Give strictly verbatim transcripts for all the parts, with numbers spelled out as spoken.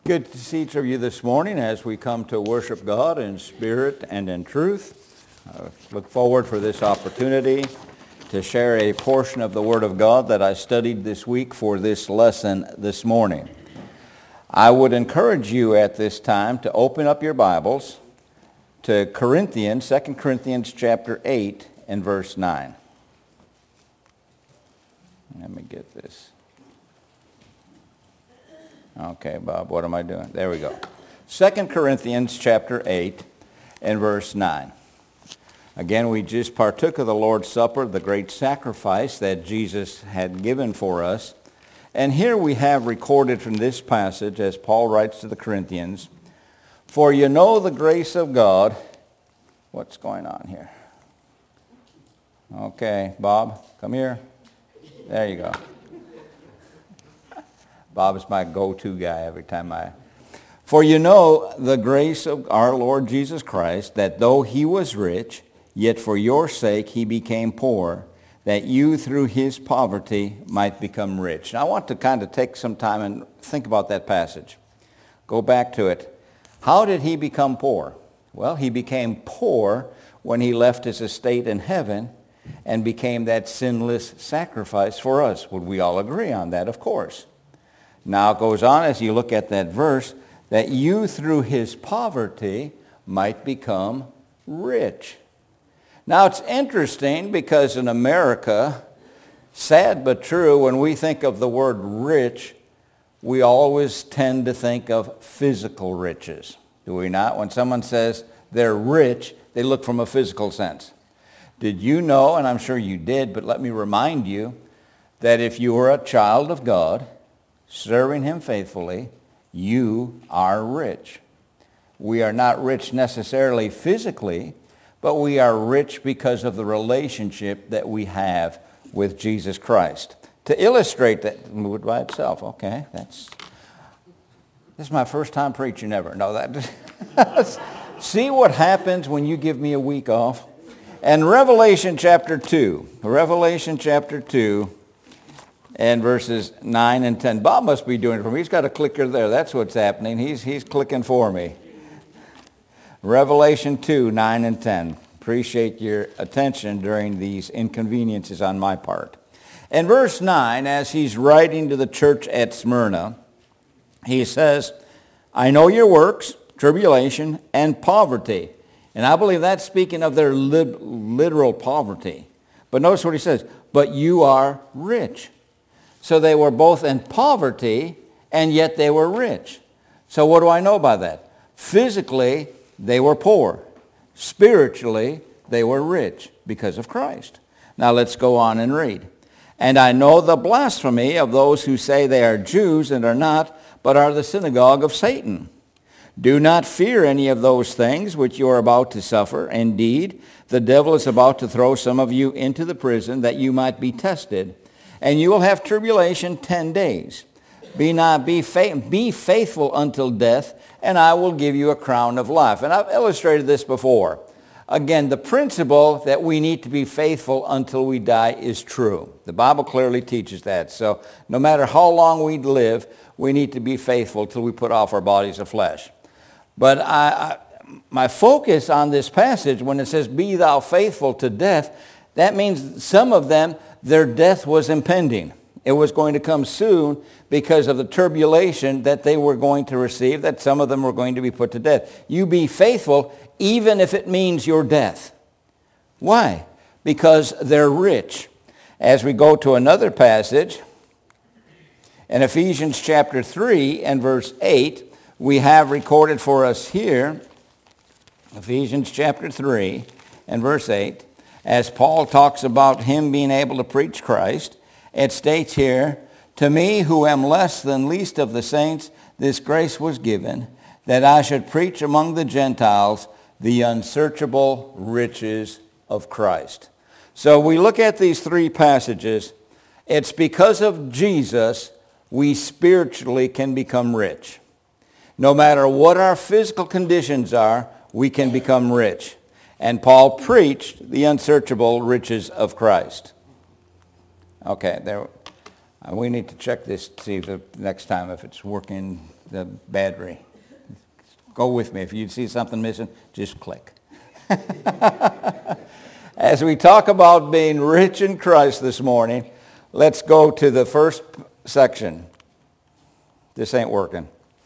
good to see each of you this morning as we come to worship God in spirit and in truth. I look forward for this opportunity to share a portion of the Word of God that I studied this week for this lesson this morning. I would encourage you at this time to open up your Bibles to Corinthians, Second Corinthians chapter eight and verse nine. Let me get this. Okay, Bob, what am I doing? There we go. Second Corinthians chapter eight and verse nine. Again, we just partook of the Lord's Supper, the great sacrifice that Jesus had given for us. And here we have recorded from this passage, as Paul writes to the Corinthians, "For you know the grace of God." What's going on here? Okay, Bob, come here. There you go. Bob is my go-to guy every time I... "For you know the grace of our Lord Jesus Christ, that though he was rich, yet for your sake he became poor, that you through his poverty might become rich." Now I want to kind of take some time and think about that passage. Go back to it. How did he become poor? Well, he became poor when he left his estate in heaven and became that sinless sacrifice for us. Would we all agree on that? Of course. Now it goes on as you look at that verse, that you through his poverty might become rich. Now it's interesting because in America, sad but true, when we think of the word rich, we always tend to think of physical riches. Do we not? When someone says they're rich, they look from a physical sense. Did you know, and I'm sure you did, but let me remind you, that if you are a child of God, serving him faithfully, you are rich. We are not rich necessarily physically, but we are rich because of the relationship that we have with Jesus Christ. To illustrate that, move it by itself. Okay, that's, this is my first time preaching ever. No, that, see what happens when you give me a week off? And Revelation chapter two, Revelation chapter two, and verses nine and ten. Bob must be doing it for me. He's got a clicker there. That's what's happening. He's, he's clicking for me. Revelation two, nine and ten. Appreciate your attention during these inconveniences on my part. In verse nine, as he's writing to the church at Smyrna, he says, "I know your works, tribulation, and poverty." And I believe that's speaking of their li- literal poverty. But notice what he says, "But you are rich." So they were both in poverty, and yet they were rich. So what do I know by that? Physically, they were poor. Spiritually, they were rich because of Christ. Now let's go on and read. "And I know the blasphemy of those who say they are Jews and are not, but are the synagogue of Satan. Do not fear any of those things which you are about to suffer. Indeed, the devil is about to throw some of you into the prison that you might be tested. And you will have tribulation ten days. Be not be, fa- be faithful until death, and I will give you a crown of life." And I've illustrated this before. Again, the principle that we need to be faithful until we die is true. The Bible clearly teaches that. So no matter how long we live, we need to be faithful till we put off our bodies of flesh. But I, I, my focus on this passage, when it says, "Be thou faithful to death," that means some of them, their death was impending. It was going to come soon because of the tribulation that they were going to receive, that some of them were going to be put to death. You be faithful even if it means your death. Why? Because they're rich. As we go to another passage, in Ephesians chapter three and verse eight, we have recorded for us here, Ephesians chapter three and verse eight, as Paul talks about him being able to preach Christ, it states here, "To me who am less than least of the saints, this grace was given, that I should preach among the Gentiles the unsearchable riches of Christ." So we look at these three passages. It's because of Jesus we spiritually can become rich. No matter what our physical conditions are, we can become rich. And Paul preached the unsearchable riches of Christ. Okay, there. We need to check this to see if the next time if it's working the battery. Go with me. If you see something missing, just click. As we talk about being rich in Christ this morning, let's go to the first section. This ain't working.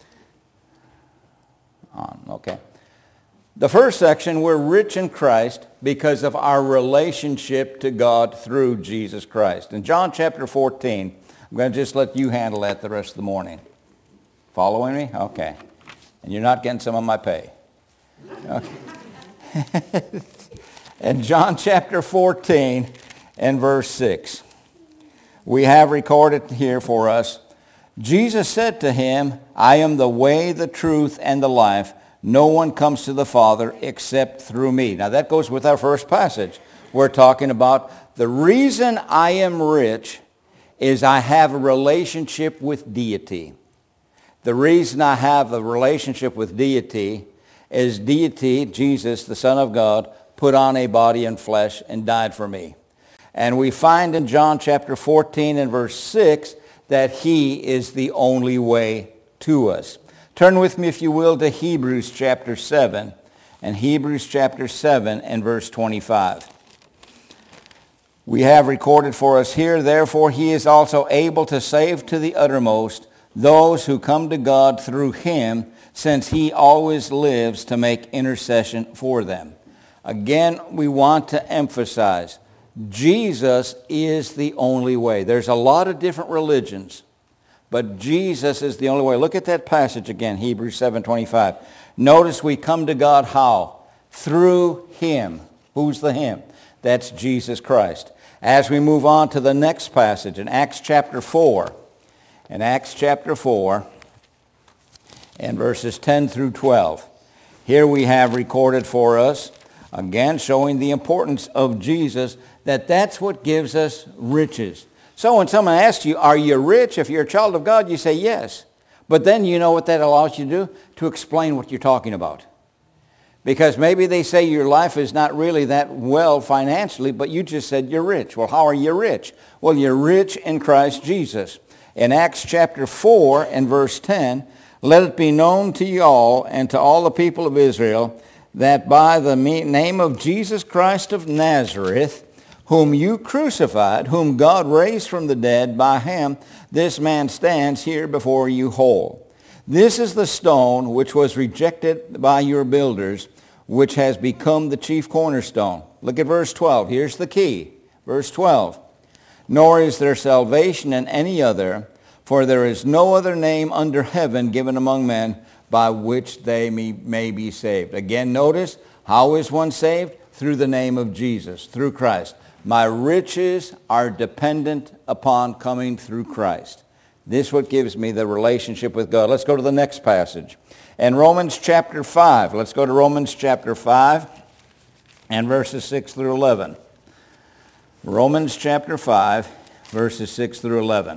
On, okay. The first section, we're rich in Christ because of our relationship to God through Jesus Christ. In John chapter fourteen, I'm going to just let you handle that the rest of the morning. Following me? Okay. And you're not getting some of my pay. Okay. In John chapter fourteen and verse six, we have recorded here for us, Jesus said to him, I am the way, the truth, and the life. No one comes to the Father except through me. Now that goes with our first passage. We're talking about the reason I am rich is I have a relationship with deity. The reason I have a relationship with deity is deity, Jesus, the Son of God, put on a body and flesh and died for me. And we find in John chapter fourteen and verse six that he is the only way to us. Turn with me, if you will, to Hebrews chapter seven, and Hebrews chapter seven and verse twenty-five. We have recorded for us here, therefore he is also able to save to the uttermost those who come to God through him, since he always lives to make intercession for them. Again, we want to emphasize, Jesus is the only way. There's a lot of different religions, but Jesus is the only way. Look at that passage again, Hebrews seven twenty-five. Notice we come to God how? Through him. Who's the him? That's Jesus Christ. As we move on to the next passage in Acts chapter four, in Acts chapter four and verses ten through twelve, here we have recorded for us, again showing the importance of Jesus, that that's what gives us riches. So when someone asks you, are you rich? If you're a child of God, you say yes. But then you know what that allows you to do? To explain what you're talking about. Because maybe they say your life is not really that well financially, but you just said you're rich. Well, how are you rich? Well, you're rich in Christ Jesus. In Acts chapter four and verse ten, let it be known to you all and to all the people of Israel that by the name of Jesus Christ of Nazareth, whom you crucified, whom God raised from the dead, by him this man stands here before you whole. This is the stone which was rejected by your builders, which has become the chief cornerstone. Look at verse twelve. Here's the key. Verse twelve. Nor is there salvation in any other, for there is no other name under heaven given among men by which they may, may be saved. Again, notice, how is one saved? Through the name of Jesus, through Christ. My riches are dependent upon coming through Christ. This is what gives me the relationship with God. Let's go to the next passage. In Romans chapter five, let's go to Romans chapter five and verses six through eleven. Romans chapter five, verses six through eleven.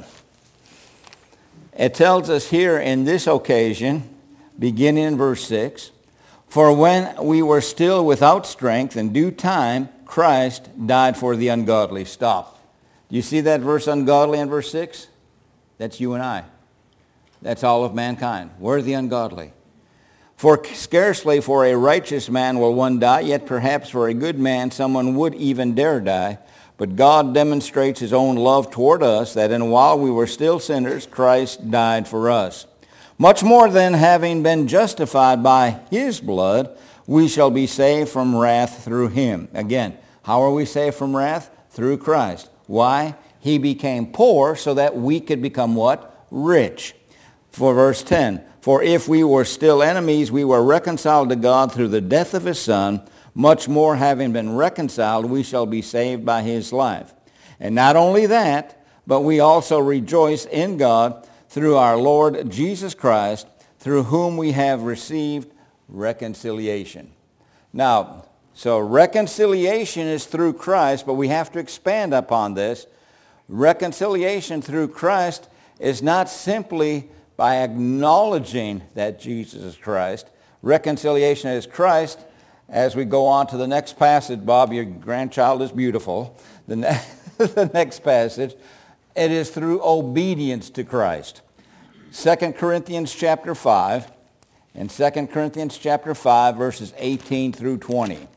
It tells us here in this occasion, beginning in verse six, for when we were still without strength, in due time, Christ died for the ungodly. Stop. Do you see that verse ungodly in verse six? That's you and I. That's all of mankind. We're the ungodly. For scarcely for a righteous man will one die, yet perhaps for a good man someone would even dare die. But God demonstrates his own love toward us, that in while we were still sinners, Christ died for us. Much more than having been justified by his blood, we shall be saved from wrath through him. Again, how are we saved from wrath? Through Christ. Why? He became poor so that we could become what? Rich. For verse ten, for if we were still enemies, we were reconciled to God through the death of his Son. Much more, having been reconciled, we shall be saved by his life. And not only that, but we also rejoice in God through our Lord Jesus Christ, through whom we have received reconciliation. Now, so reconciliation is through Christ, but we have to expand upon this. Reconciliation through Christ is not simply by acknowledging that Jesus is Christ. Reconciliation is Christ. As we go on to the next passage, Bob, your grandchild is beautiful. The, ne- the next passage, it is through obedience to Christ. Second Corinthians chapter five. In Second Corinthians chapter five, verses eighteen through twenty.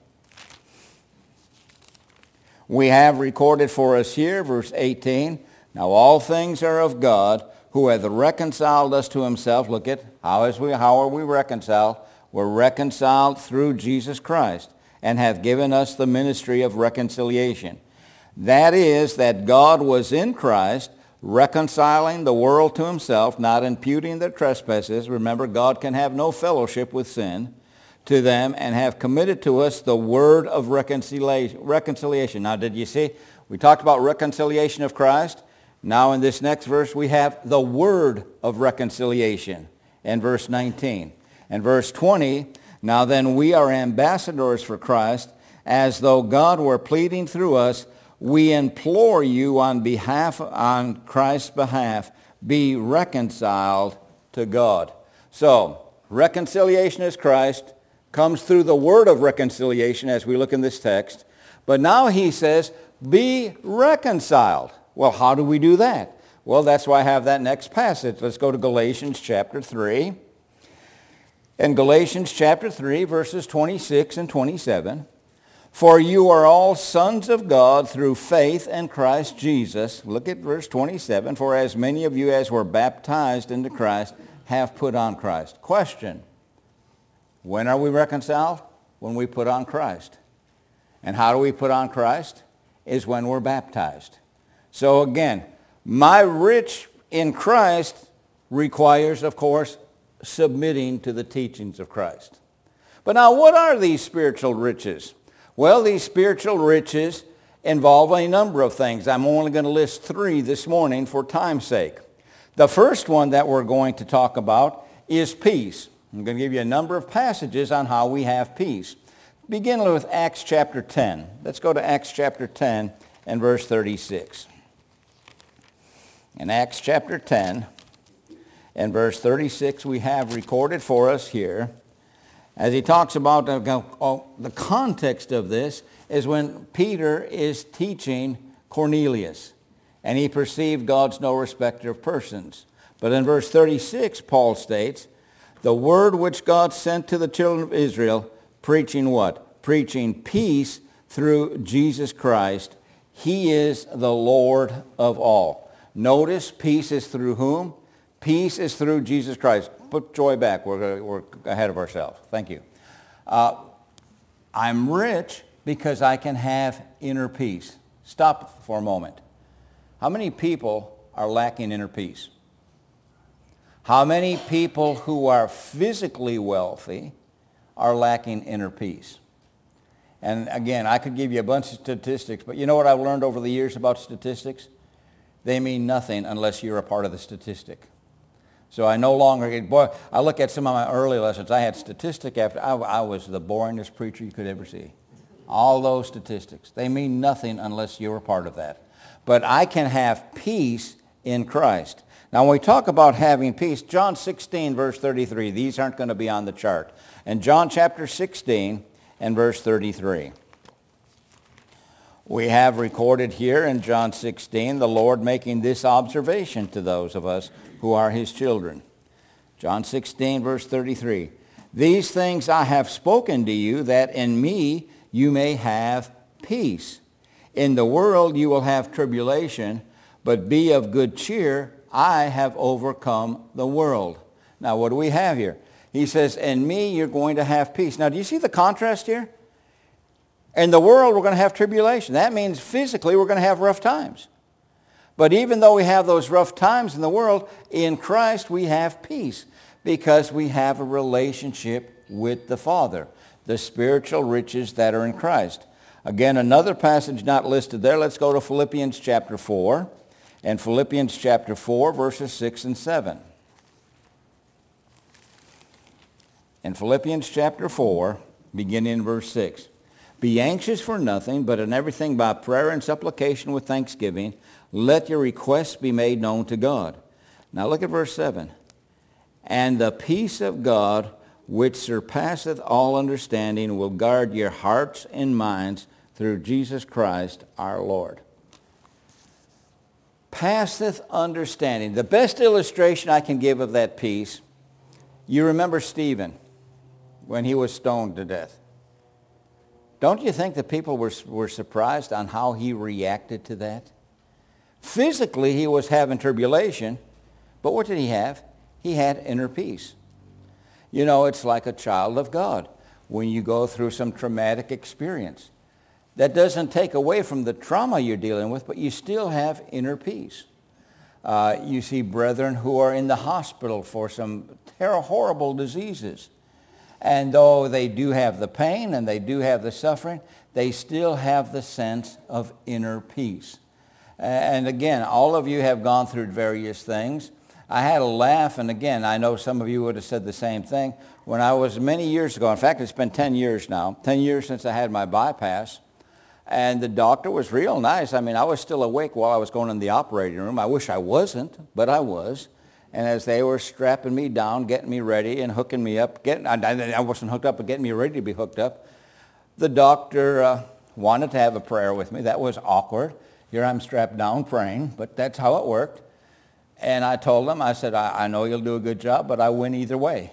We have recorded for us here, verse eighteen, now all things are of God, who hath reconciled us to himself. Look at, how, is we, how are we reconciled? We're reconciled through Jesus Christ, and hath given us the ministry of reconciliation. That is, that God was in Christ, reconciling the world to himself, not imputing their trespasses. Remember, God can have no fellowship with sin, to them, and have committed to us the word of reconciliation. reconciliation. Now, did you see? We talked about reconciliation of Christ. Now, in this next verse, we have the word of reconciliation in verse nineteen. And verse twenty, now then we are ambassadors for Christ, as though God were pleading through us. We implore you on behalf, on Christ's behalf, be reconciled to God. So, reconciliation is Christ, comes through the word of reconciliation as we look in this text. But now he says, be reconciled. Well, how do we do that? Well, that's why I have that next passage. Let's go to Galatians chapter three. In Galatians chapter three, verses twenty-six and twenty-seven. For you are all sons of God through faith in Christ Jesus. Look at verse twenty-seven. For as many of you as were baptized into Christ have put on Christ. Question. When are we reconciled? When we put on Christ. And how do we put on Christ? Is when we're baptized. So again, my rich in Christ requires, of course, submitting to the teachings of Christ. But now, what are these spiritual riches? Well, these spiritual riches involve a number of things. I'm only going to list three this morning for time's sake. The first one that we're going to talk about is peace. I'm going to give you a number of passages on how we have peace. Beginning with Acts chapter ten. Let's go to Acts chapter ten and verse thirty-six. In Acts chapter ten and verse thirty-six, we have recorded for us here, as he talks about the, oh, the context of this is when Peter is teaching Cornelius, and he perceived God's no respecter of persons. But in verse thirty-six, Paul states, the word which God sent to the children of Israel, preaching what? Preaching peace through Jesus Christ. He is the Lord of all. Notice, peace is through whom? Peace is through Jesus Christ. Put joy back. We're, we're ahead of ourselves. Thank you. Uh, I'm rich because I can have inner peace. Stop for a moment. How many people are lacking inner peace? How many people who are physically wealthy are lacking inner peace? And again, I could give you a bunch of statistics, but you know what I've learned over the years about statistics? They mean nothing unless you're a part of the statistic. So I no longer, boy, I look at some of my early lessons. I had statistic after, I, I was the boringest preacher you could ever see. All those statistics, they mean nothing unless you're a part of that. But I can have peace in Christ. Now when we talk about having peace, John sixteen, verse thirty-three, these aren't going to be on the chart. In John chapter sixteen and verse thirty-three. We have recorded here in John sixteen, the Lord making this observation to those of us who are his children. John sixteen, verse thirty-three. These things I have spoken to you, that in me you may have peace. In the world you will have tribulation, but be of good cheer. I have overcome the world. Now what do we have here? He says, in me you're going to have peace. Now do you see the contrast here? In the world we're going to have tribulation. That means physically we're going to have rough times. But even though we have those rough times in the world, in Christ we have peace because we have a relationship with the Father, the spiritual riches that are in Christ. Again, another passage not listed there. Let's go to Philippians chapter four. And Philippians chapter four, verses six and seven. In Philippians chapter four, beginning in verse six. Be anxious for nothing, but in everything by prayer and supplication with thanksgiving, let your requests be made known to God. Now look at verse seven. And the peace of God, which surpasseth all understanding, will guard your hearts and minds through Jesus Christ our Lord. passeth understanding. The best illustration I can give of that peace, you remember Stephen when he was stoned to death. Don't you think the people were, were surprised on how he reacted to that? Physically, he was having tribulation, but what did he have? He had inner peace. You know, it's like a child of God when you go through some traumatic experience. That doesn't take away from the trauma you're dealing with, but you still have inner peace. Uh, you see brethren who are in the hospital for some terrible, horrible diseases. And though they do have the pain and they do have the suffering, they still have the sense of inner peace. And again, all of you have gone through various things. I had a laugh, and again, I know some of you would have said the same thing. When I was many years ago, in fact, it's been ten years now, ten years since I had my bypass, and the doctor was real nice. I mean, I was still awake while I was going in the operating room. I wish I wasn't, but I was. And as they were strapping me down, getting me ready and hooking me up, getting, I, I wasn't hooked up, but getting me ready to be hooked up, the doctor uh, wanted to have a prayer with me. That was awkward. Here I'm strapped down praying, but that's how it worked. And I told him, I said, I, I know you'll do a good job, but I win either way.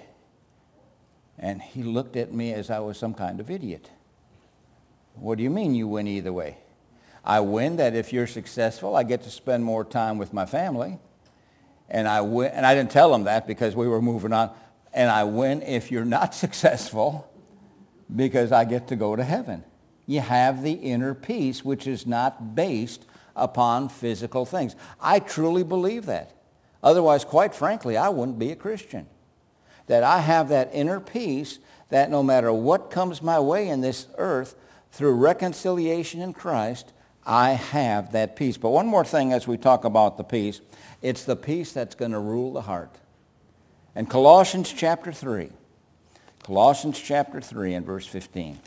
And he looked at me as I was some kind of idiot. What do you mean you win either way? I win that if you're successful, I get to spend more time with my family. And I win, and I didn't tell him that because we were moving on. And I win if you're not successful because I get to go to heaven. You have the inner peace, which is not based upon physical things. I truly believe that. Otherwise, quite frankly, I wouldn't be a Christian. That I have that inner peace that no matter what comes my way in this earth, through reconciliation in Christ, I have that peace. But one more thing as we talk about the peace, it's the peace that's going to rule the heart. In Colossians chapter three, Colossians chapter three and verse fifteen.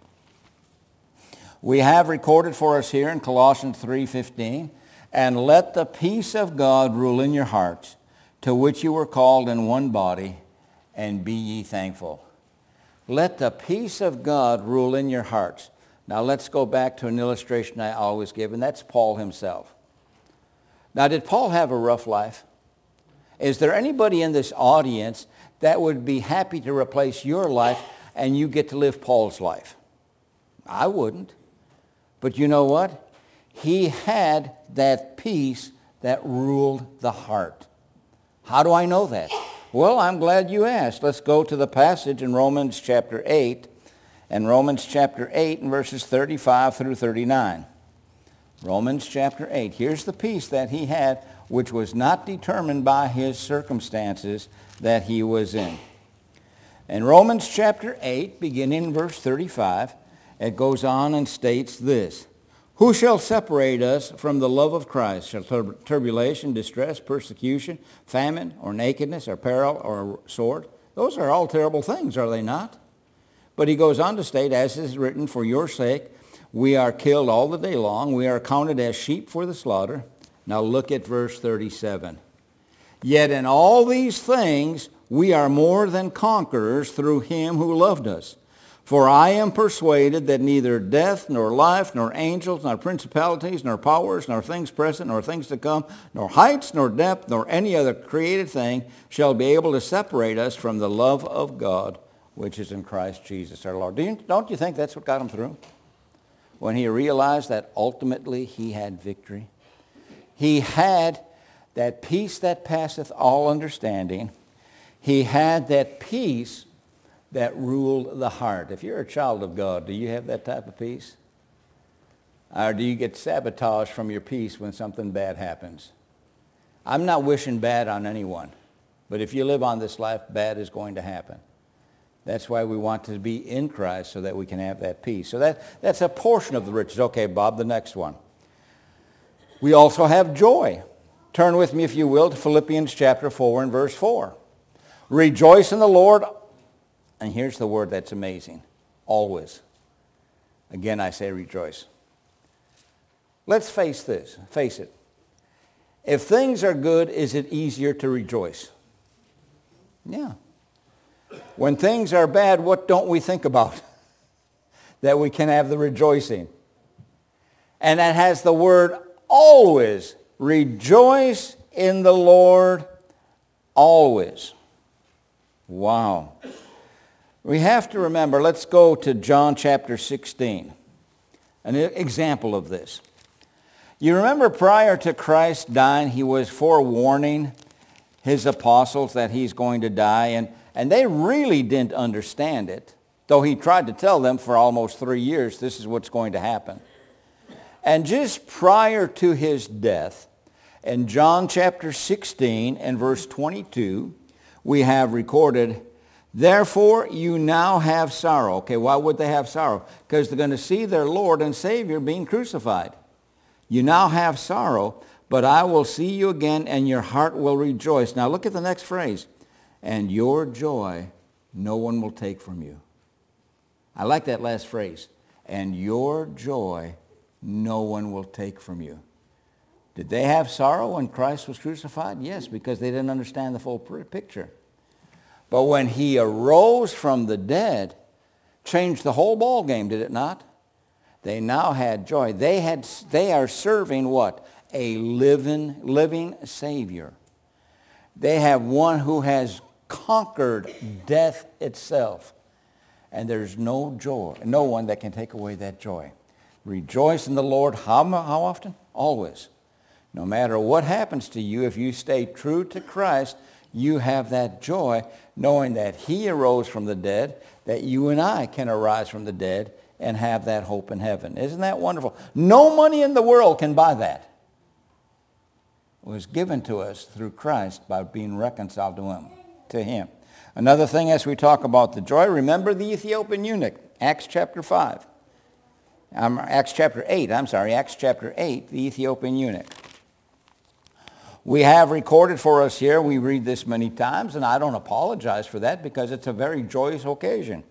We have recorded for us here in Colossians three fifteen, and let the peace of God rule in your hearts, to which you were called in one body, and be ye thankful. Let the peace of God rule in your hearts. Now let's go back to an illustration I always give, and that's Paul himself. Now, did Paul have a rough life? Is there anybody in this audience that would be happy to replace your life and you get to live Paul's life? I wouldn't. But you know what? He had that peace that ruled the heart. How do I know that? Well, I'm glad you asked. Let's go to the passage in Romans chapter eight, and Romans chapter eight and verses thirty-five through thirty-nine. Romans chapter eight. Here's the peace that he had, which was not determined by his circumstances that he was in. In Romans chapter eight, beginning in verse thirty-five, it goes on and states this: Who shall separate us from the love of Christ? Shall tur- tribulation, distress, persecution, famine, or nakedness, or peril, or sword? Those are all terrible things, are they not? But he goes on to state, as is written, for your sake we are killed all the day long. We are counted as sheep for the slaughter. Now look at verse thirty-seven. Yet in all these things we are more than conquerors through him who loved us. For I am persuaded that neither death, nor life, nor angels, nor principalities, nor powers, nor things present, nor things to come, nor heights, nor depth, nor any other created thing shall be able to separate us from the love of God, which is in Christ Jesus our Lord. Do you, don't you think that's what got him through? When he realized that ultimately he had victory. He had that peace that passeth all understanding. He had that peace that ruled the heart. If you're a child of God, do you have that type of peace? Or do you get sabotaged from your peace when something bad happens? I'm not wishing bad on anyone, but if you live on this life, bad is going to happen. That's why we want to be in Christ so that we can have that peace. So that, that's a portion of the riches. Okay, Bob, the next one. We also have joy. Turn with me, if you will, to Philippians chapter four and verse four. Rejoice in the Lord. And here's the word that's amazing. Always. Again, I say rejoice. Let's face this. Face it. If things are good, is it easier to rejoice? Yeah. When things are bad, what don't we think about? That we can have the rejoicing. And that has the word always Rejoice in the Lord always. Wow. We have to remember, let's go to John chapter sixteen, an example of this. You remember prior to Christ dying, he was forewarning his apostles that he's going to die, and, and they really didn't understand it, though he tried to tell them for almost three years, this is what's going to happen. And just prior to his death, in John chapter sixteen and verse twenty-two, we have recorded, therefore you now have sorrow. Okay, why would they have sorrow? Because they're going to see their Lord and Savior being crucified. You now have sorrow, but I will see you again, and your heart will rejoice. Now look at the next phrase. And your joy no one will take from you. I like that last phrase. And your joy no one will take from you. Did they have sorrow when Christ was crucified? Yes, because they didn't understand the full picture. But when he arose from the dead, changed the whole ball game, did it not? They now had joy. They had. They are serving what? A living, living Savior. They have one who has conquered death itself. And there's no joy, no one that can take away that joy. Rejoice in the Lord. How, how often? Always. No matter what happens to you, if you stay true to Christ, you have that joy, knowing that he arose from the dead, that you and I can arise from the dead and have that hope in heaven. Isn't that wonderful? No money in the world can buy that. It was given to us through Christ by being reconciled to him. To him. Another thing as we talk about the joy, remember the Ethiopian eunuch, Acts chapter five. Um, Acts chapter eight, I'm sorry, Acts chapter eight, the Ethiopian eunuch. We have recorded for us here, we read this many times, and I don't apologize for that because it's a very joyous occasion.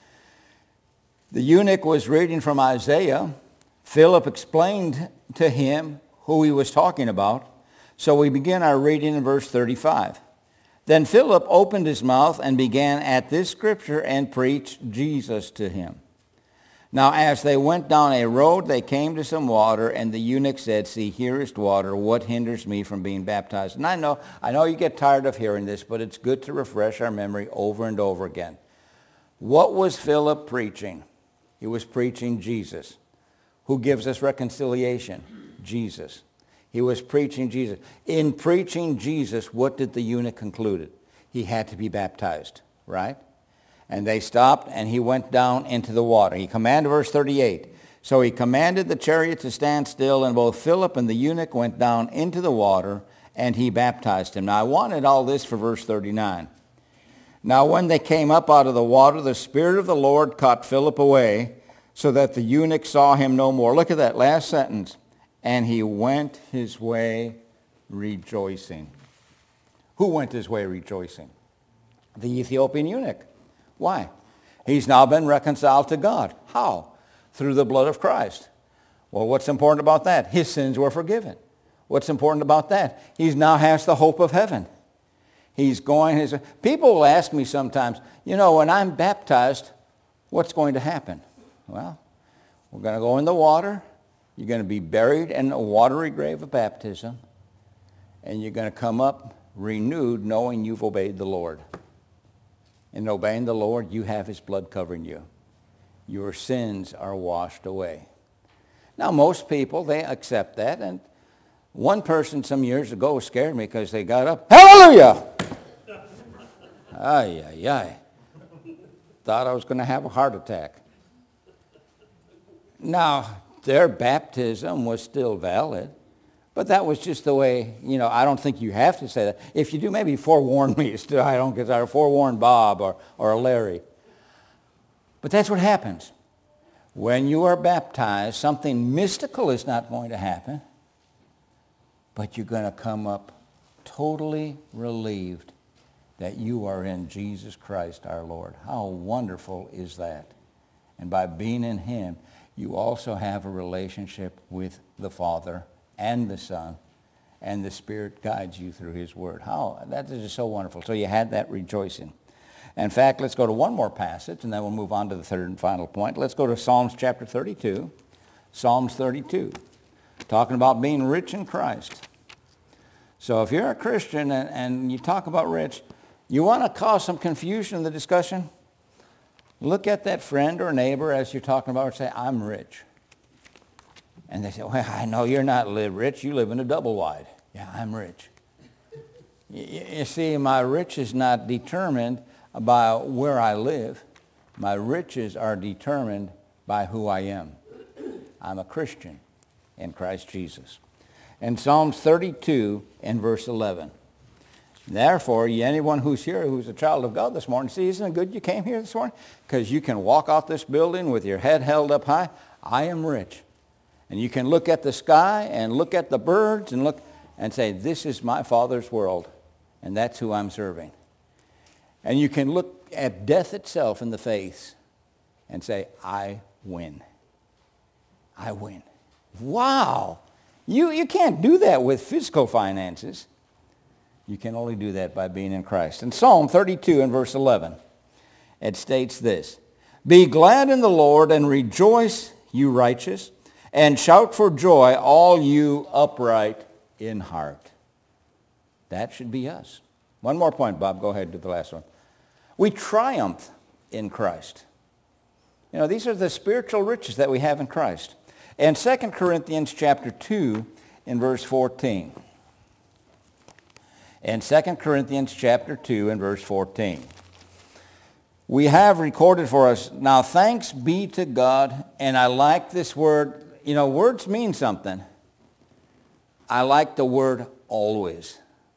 The eunuch was reading from Isaiah. Philip explained to him who he was talking about. So we begin our reading in verse thirty-five. Then Philip opened his mouth and began at this scripture and preached Jesus to him. Now as they went down a road, they came to some water, and the eunuch said, see, here is water. What hinders me from being baptized? And I know, I know you get tired of hearing this, but it's good to refresh our memory over and over again. What was Philip preaching? He was preaching Jesus. Who gives us reconciliation? Jesus. He was preaching Jesus. In preaching Jesus, what did the eunuch conclude? He had to be baptized, right? And they stopped, and he went down into the water. He commanded, verse thirty-eight, so he commanded the chariot to stand still, and both Philip and the eunuch went down into the water, and he baptized him. Now, I wanted all this for verse thirty-nine. Now, when they came up out of the water, the Spirit of the Lord caught Philip away, so that the eunuch saw him no more. Look at that last sentence. And he went his way rejoicing. Who went his way rejoicing? The Ethiopian eunuch. Why? He's now been reconciled to God. How? Through the blood of Christ. Well, what's important about that? His sins were forgiven. What's important about that? He now has the hope of heaven. He's going his... People will ask me sometimes, you know, when I'm baptized, what's going to happen? Well, we're going to go in the water. You're going to be buried in a watery grave of baptism, and you're going to come up renewed knowing you've obeyed the Lord. In obeying the Lord, you have his blood covering you. Your sins are washed away. Now, most people, they accept that, and one person some years ago scared me because they got up, hallelujah! Ay, ay, ay. Thought I was going to have a heart attack. Now, their baptism was still valid, but that was just the way, you know, I don't think you have to say that. If you do, maybe forewarn me. Still, I don't get that. Or forewarn Bob or, or Larry. But that's what happens. When you are baptized, something mystical is not going to happen, but you're going to come up totally relieved that you are in Jesus Christ our Lord. How wonderful is that? And by being in him, you also have a relationship with the Father and the Son, and the Spirit guides you through his word. How? That is just so wonderful. So you had that rejoicing. In fact, let's go to one more passage, and then we'll move on to the third and final point. Let's go to Psalms chapter thirty-two. Psalms thirty-two, talking about being rich in Christ. So if you're a Christian and, and you talk about rich, you want to cause some confusion in the discussion, look at that friend or neighbor as you're talking about and say, I'm rich. And they say, well, I know you're not live rich. You live in a double wide. Yeah, I'm rich. You, you see, my rich is not determined by where I live. My riches are determined by who I am. I'm a Christian in Christ Jesus. In Psalms thirty-two and verse eleven. Therefore, anyone who's here who's a child of God this morning, see, isn't it good you came here this morning? Because you can walk out this building with your head held up high. I am rich. And you can look at the sky and look at the birds and look and say, this is my Father's world. And that's who I'm serving. And you can look at death itself in the face and say, I win. I win. Wow. You, you can't do that with physical finances. You can only do that by being in Christ. In Psalm thirty-two and verse eleven, it states this, be glad in the Lord and rejoice, you righteous, and shout for joy, all you upright in heart. That should be us. One more point, Bob. Go ahead, do the last one. We triumph in Christ. You know, these are the spiritual riches that we have in Christ. In Second Corinthians chapter two, in verse fourteen. In Second Corinthians chapter two and verse fourteen. We have recorded for us, now thanks be to God, and I like this word. You know, words mean something. I like the word always.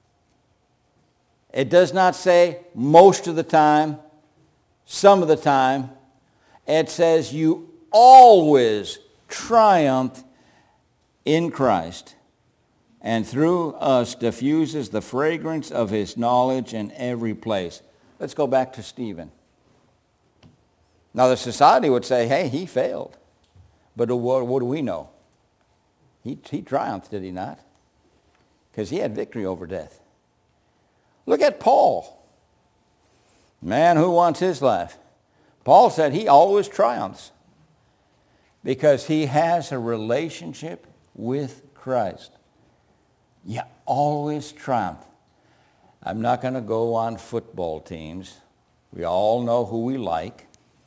It does not say most of the time, some of the time. It says you always triumph in Christ, and through us diffuses the fragrance of his knowledge in every place. Let's go back to Stephen. Now the society would say, hey, he failed. But what, what do we know? He, he triumphed, did he not? Because he had victory over death. Look at Paul. Man, who wants his life? Paul said he always triumphs because he has a relationship with Christ. You always triumph. I'm not going to go on football teams. We all know who we like.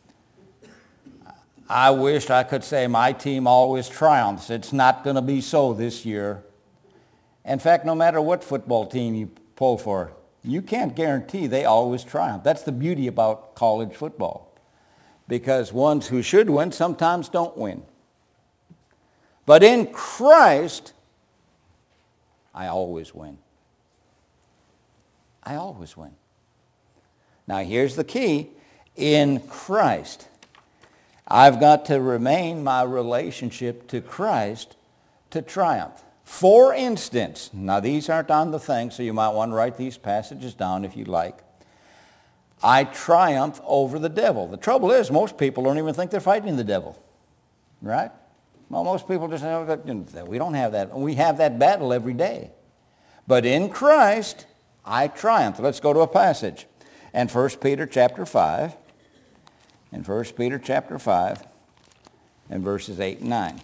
I wished I could say my team always triumphs. It's not going to be so this year. In fact, no matter what football team you pull for, you can't guarantee they always triumph. That's the beauty about college football. Because ones who should win sometimes don't win. But in Christ, I always win. I always win. Now here's the key. In Christ, I've got to remain my relationship to Christ to triumph. For instance, now these aren't on the thing, so you might want to write these passages down if you like. I triumph over the devil. The trouble is, most people don't even think they're fighting the devil. Right? Well, most people just say, we don't have that. We have that battle every day. But in Christ, I triumph. Let's go to a passage. In First Peter chapter five. In First Peter chapter five, and verses eight and nine.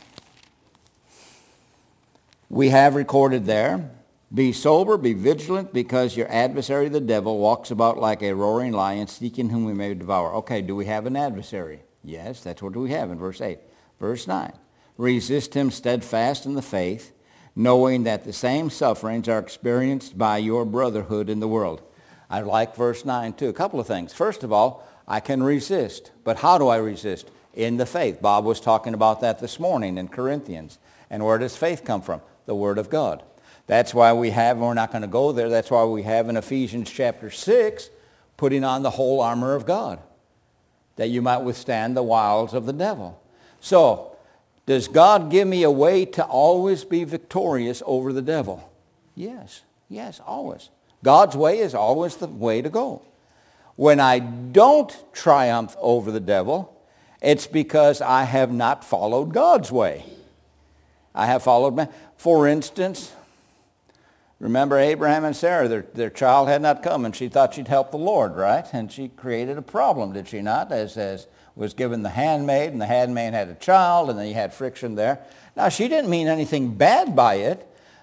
We have recorded there, be sober, be vigilant, because your adversary the devil walks about like a roaring lion, seeking whom we may devour. Okay, do we have an adversary? Yes, that's what we have in verse eight. Verse nine, resist him steadfast in the faith, knowing that the same sufferings are experienced by your brotherhood in the world. I like verse nine too. A couple of things. First of all, I can resist. But how do I resist? In the faith. Bob was talking about that this morning in Corinthians. And where does faith come from? The Word of God. That's why we have, and we're not going to go there, that's why we have in Ephesians chapter six, putting on the whole armor of God, that you might withstand the wiles of the devil. So, does God give me a way to always be victorious over the devil? Yes, yes, always. God's way is always the way to go. When I don't triumph over the devil, it's because I have not followed God's way. I have followed man. For instance, remember Abraham and Sarah, their, their child had not come, and she thought she'd help the Lord, right? And she created a problem, did she not? As, as was given the handmaid, and the handmaid had a child, and then you had friction there. Now, she didn't mean anything bad by it,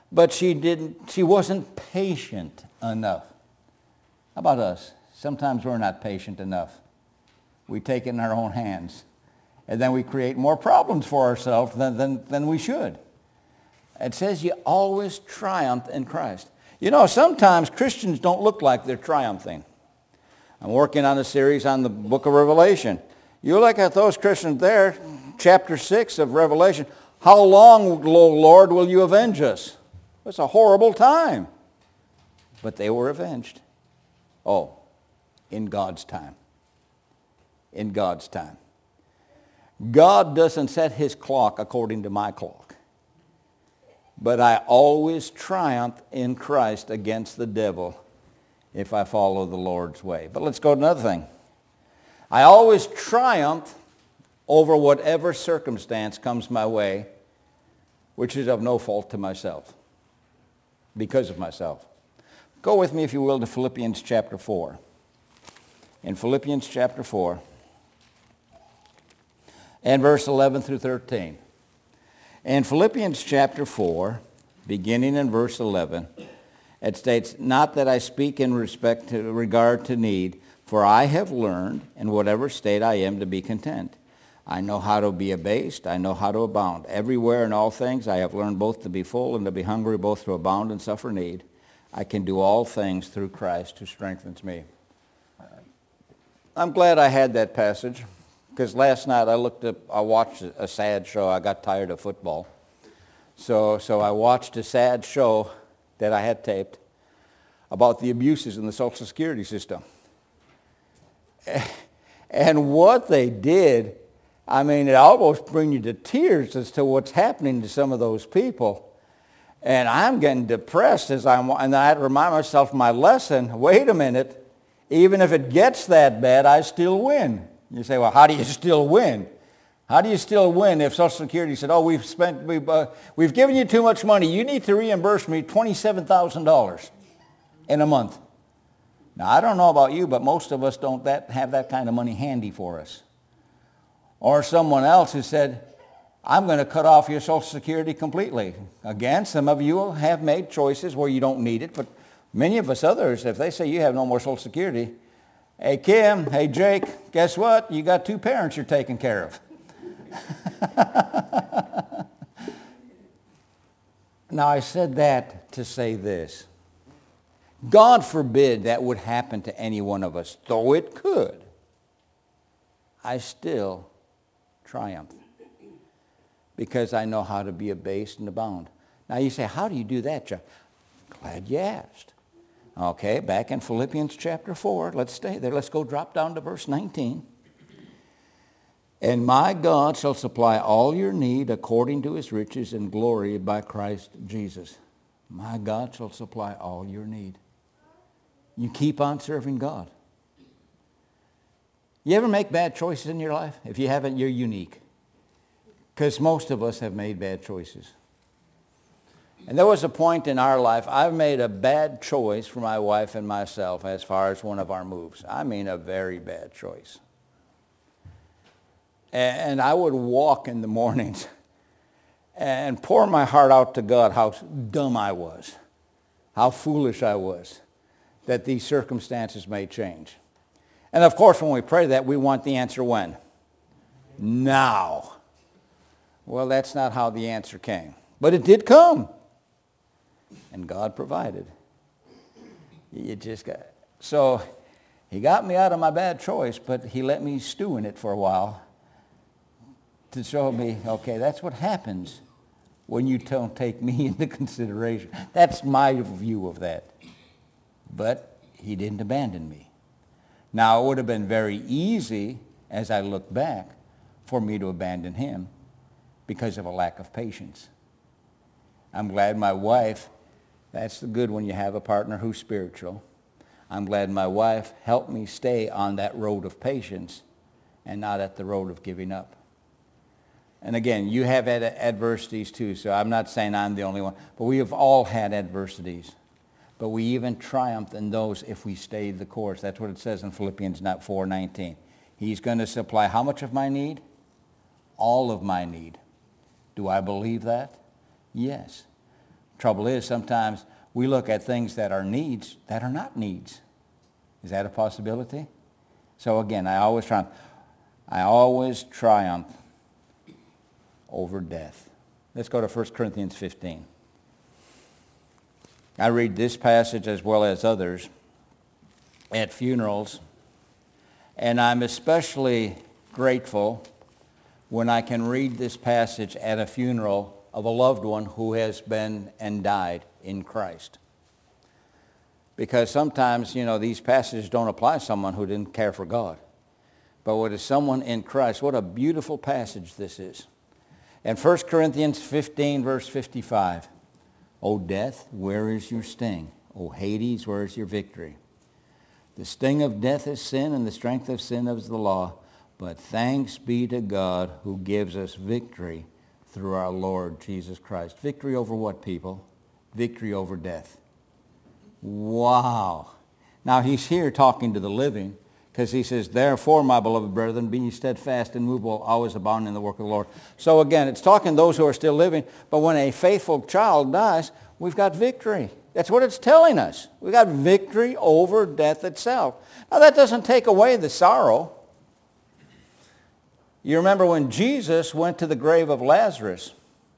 but she didn't, she wasn't patient enough. How about us? Sometimes we're not patient enough. We take it in our own hands. And then we create more problems for ourselves than, than, than we should. It says you always triumph in Christ. You know, sometimes Christians don't look like they're triumphing. I'm working on a series on the book of Revelation. You look at those Christians there, chapter six of Revelation. How long, Lord, will you avenge us? It's a horrible time. But they were avenged. Oh, in God's time. In God's time. God doesn't set his clock according to my clock. But I always triumph in Christ against the devil if I follow the Lord's way. But let's go to another thing. I always triumph over whatever circumstance comes my way, which is of no fault to myself, because of myself. Go with me, if you will, to Philippians chapter four. In Philippians chapter four, and verse eleven through thirteen. In Philippians chapter four, beginning in verse eleven, it states, "Not that I speak in respect to regard to need, for I have learned in whatever state I am to be content. I know how to be abased, I know how to abound. Everywhere in all things I have learned both to be full and to be hungry, both to abound and suffer need. I can do all things through Christ who strengthens me." I'm glad I had that passage, because last night I looked up, I watched a sad show. I got tired of football. So, so I watched a sad show that I had taped about the abuses in the Social Security system. And what they did, I mean, it almost brings you to tears as to what's happening to some of those people. And I'm getting depressed as I'm, and I had to remind myself of my lesson. Wait a minute. Even if it gets that bad, I still win. You say, well, how do you still win? How do you still win if Social Security said, oh, we've spent, we've, uh, we've given you too much money. You need to reimburse me twenty-seven thousand dollars in a month. Now, I don't know about you, but most of us don't that, have that kind of money handy for us. Or someone else who said, I'm going to cut off your Social Security completely. Again, some of you have made choices where you don't need it, but many of us others, if they say you have no more Social Security, hey, Kim, hey, Jake, guess what? You got two parents you're taking care of. Now, I said that to say this. God forbid that would happen to any one of us, though it could. I still triumph because I know how to be abased and abound. Now, you say, how do you do that, John? Glad you asked. Okay, back in Philippians chapter four, let's stay there. Let's go drop down to verse nineteen. "And my God shall supply all your need according to his riches and glory by Christ Jesus." My God shall supply all your need. You keep on serving God. You ever make bad choices in your life? If you haven't, you're unique. Because most of us have made bad choices. And there was a point in our life, I made a bad choice for my wife and myself as far as one of our moves. I mean a very bad choice. And I would walk in the mornings and pour my heart out to God how dumb I was, how foolish I was, that these circumstances may change. And of course, when we pray that, we want the answer when? Now. Well, that's not how the answer came. But it did come. And God provided. You just got, so he got me out of my bad choice, but he let me stew in it for a while to show me, okay, that's what happens when you don't take me into consideration. That's my view of that. But he didn't abandon me. Now, it would have been very easy, as I look back, for me to abandon him because of a lack of patience. I'm glad my wife, that's the good when you have a partner who's spiritual. I'm glad my wife helped me stay on that road of patience and not at the road of giving up. And again, you have had adversities too, so I'm not saying I'm the only one, but we have all had adversities. But we even triumphed in those if we stayed the course. That's what it says in Philippians four nineteen. He's going to supply how much of my need? All of my need. Do I believe that? Yes. Trouble is, sometimes we look at things that are needs that are not needs. Is that a possibility? So again, I always triumph. I always triumph over death. Let's go to First Corinthians fifteen. I read this passage as well as others at funerals, and I'm especially grateful when I can read this passage at a funeral of a loved one who has been and died in Christ. Because sometimes, you know, these passages don't apply to someone who didn't care for God. But what is someone in Christ? What a beautiful passage this is. In First Corinthians fifteen, verse fifty-five, O death, where is your sting? O Hades, where is your victory? The sting of death is sin, and the strength of sin is the law. But thanks be to God who gives us victory through our Lord Jesus Christ. Victory over what, people? Victory over death. Wow. Now he's here talking to the living, because he says, therefore, my beloved brethren, be ye steadfast and immovable, always abounding in the work of the Lord. So again, it's talking to those who are still living, but when a faithful child dies, we've got victory. That's what it's telling us. We've got victory over death itself. Now that doesn't take away the sorrow. You remember when Jesus went to the grave of Lazarus,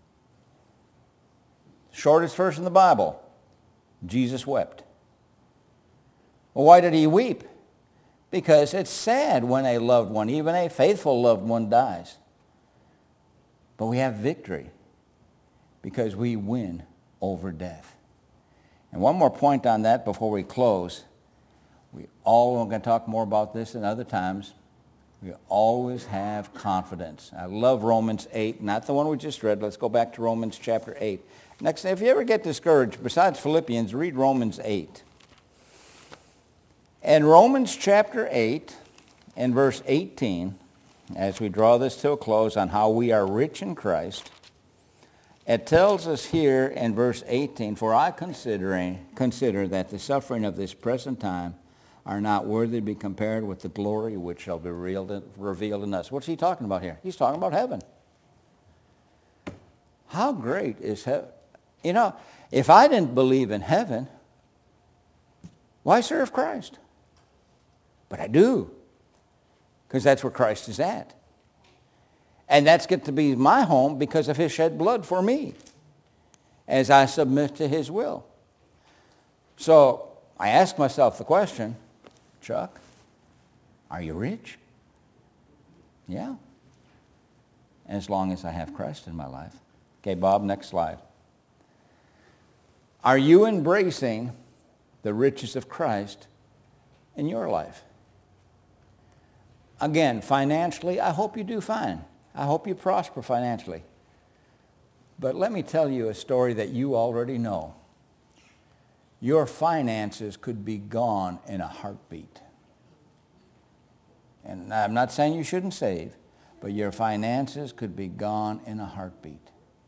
shortest verse in the Bible, Jesus wept. Well, why did he weep? Because it's sad when a loved one, even a faithful loved one, dies. But we have victory because we win over death. And one more point on that before we close. We all, we're going to talk more about this in other times. We always have confidence. I love Romans eight, not the one we just read. Let's go back to Romans chapter eight. Next, if you ever get discouraged, besides Philippians, read Romans eight. In Romans chapter eight and verse eighteen, as we draw this to a close on how we are rich in Christ, it tells us here in verse eighteen, for I consider, consider that the suffering of this present time are not worthy to be compared with the glory which shall be revealed, revealed in us. What's he talking about here? He's talking about heaven. How great is heaven? You know, if I didn't believe in heaven, why serve Christ? But I do, because that's where Christ is at. And that's get to be my home because of his shed blood for me as I submit to his will. So I ask myself the question, Chuck, are you rich? Yeah. As long as I have Christ in my life. Okay, Bob, next slide. Are you embracing the riches of Christ in your life? Again, financially, I hope you do fine. I hope you prosper financially. But let me tell you a story that you already know. Your finances could be gone in a heartbeat. And I'm not saying you shouldn't save, but your finances could be gone in a heartbeat.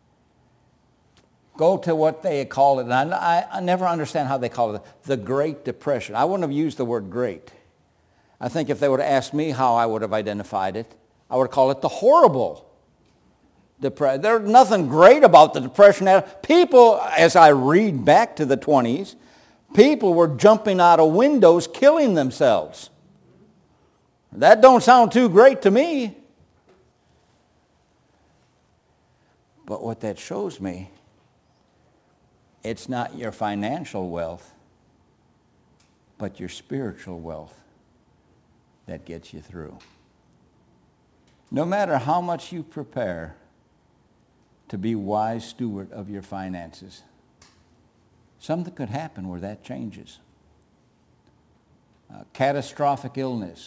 Go to what they call it, and I, I never understand how they call it, the Great Depression. I wouldn't have used the word great. I think if they would have asked me how I would have identified it, I would call it the horrible depression. There's nothing great about the Depression. People, as I read back to the twenties, people were jumping out of windows, killing themselves. That don't sound too great to me. But what that shows me, it's not your financial wealth, but your spiritual wealth that gets you through. No matter how much you prepare to be wise steward of your finances, something could happen where that changes. Uh, catastrophic illness,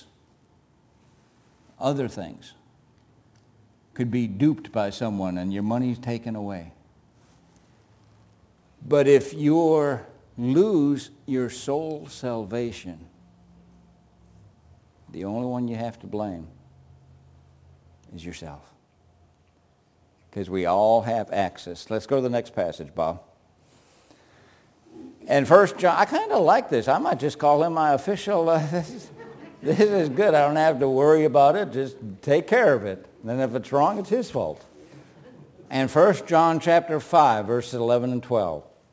other things could be duped by someone and your money's taken away. But if you lose your soul salvation, the only one you have to blame is yourself. Because we all have access. Let's go to the next passage, Bob. And First John, I kind of like this. I might just call him my official, uh, this, is, this is good. I don't have to worry about it. Just take care of it. And then if it's wrong, it's his fault. And First John chapter five, verses eleven and twelve.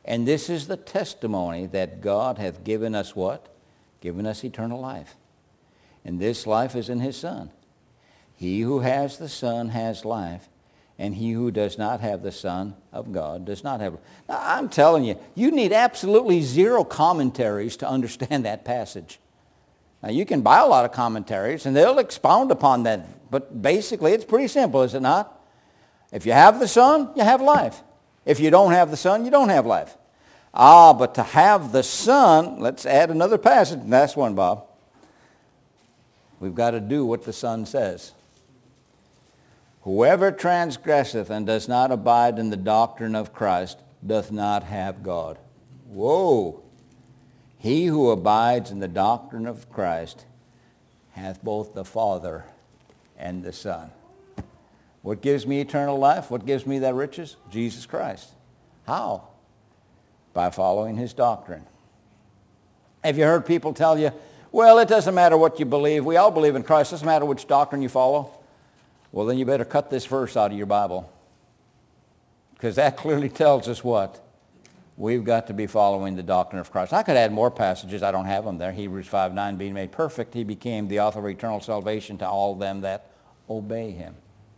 And this is the testimony that God hath given us what? Given us eternal life. And this life is in his Son. He who has the Son has life, and he who does not have the Son of God does not have life. Now, I'm telling you, you need absolutely zero commentaries to understand that passage. Now, you can buy a lot of commentaries, and they'll expound upon that. But basically, it's pretty simple, is it not? If you have the Son, you have life. If you don't have the Son, you don't have life. Ah, but to have the Son, let's add another passage. That's one, Bob. We've got to do what the Son says. Whoever transgresseth and does not abide in the doctrine of Christ doth not have God. Whoa! He who abides in the doctrine of Christ hath both the Father and the Son. What gives me eternal life? What gives me that riches? Jesus Christ. How? By following his doctrine. Have you heard people tell you, well, it doesn't matter what you believe. We all believe in Christ. It doesn't matter which doctrine you follow. Well, then you better cut this verse out of your Bible. Because that clearly tells us what? We've got to be following the doctrine of Christ. I could add more passages. I don't have them there. Hebrews five nine, being made perfect, he became the author of eternal salvation to all them that obey him.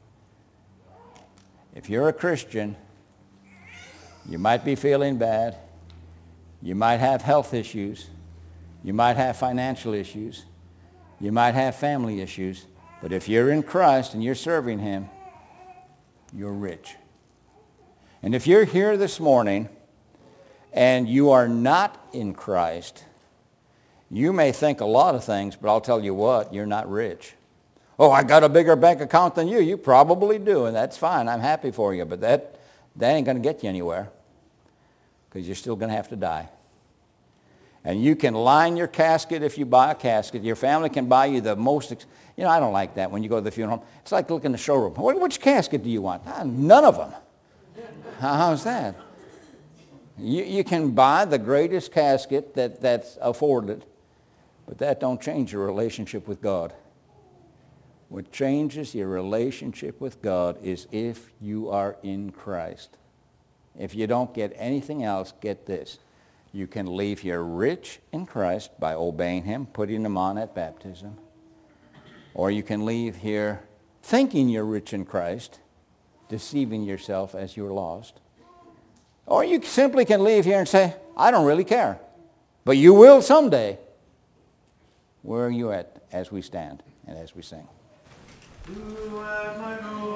If you're a Christian, you might be feeling bad. You might have health issues. You might have financial issues. You might have family issues. But if you're in Christ and you're serving him, you're rich. And if you're here this morning and you are not in Christ, you may think a lot of things, but I'll tell you what, you're not rich. Oh, I got a bigger bank account than you. You probably do, and that's fine. I'm happy for you, but that, that ain't going to get you anywhere because you're still going to have to die. And you can line your casket if you buy a casket. Your family can buy you the most, ex- you know, I don't like that when you go to the funeral home. It's like looking in the showroom. Which casket do you want? Ah, none of them. How's that? You, you can buy the greatest casket that, that's afforded, but that don't change your relationship with God. What changes your relationship with God is if you are in Christ. If you don't get anything else, get this. You can leave here rich in Christ by obeying him, putting him on at baptism. Or you can leave here thinking you're rich in Christ, deceiving yourself as you're lost. Or you simply can leave here and say, I don't really care. But you will someday. Where are you at as we stand and as we sing?